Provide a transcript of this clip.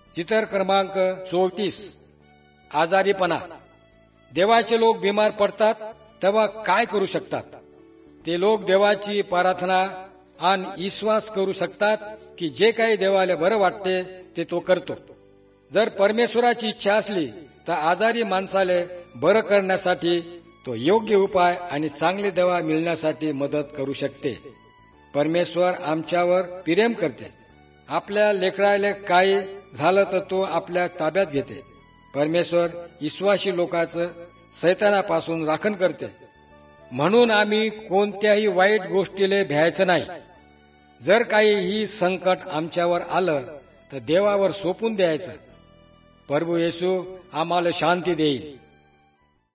चित्र क्रमांक 34. आजारीपणा. देवाचे लोक बिमार पडतात तेव्हा काय करू शकतात? ते लोक देवाची प्रार्थना आणि विश्वास करू शकतात की जे काही देवाला बरं वाटते ते तो करतो. जर परमेश्वराची इच्छा असली तर आजारी माणसाले बरं करण्यासाठी तो योग्य उपाय आणि चांगली दवा मिळण्यासाठी मदत करू शकते. परमेश्वर आमच्यावर प्रेम करते. आपल्या लेकराला काही झालं तर तो आपल्या ताब्यात घेते. परमेश्वर विश्वासी लोकांचं शैतानापासून राखण करते. म्हणून आम्ही कोणत्याही वाईट गोष्टीला भ्यायचं नाही. जर काही ही संकट आमच्यावर आलं तर देवावर सोपून द्यायचं. प्रभू येशू आम्हाला शांती देईल.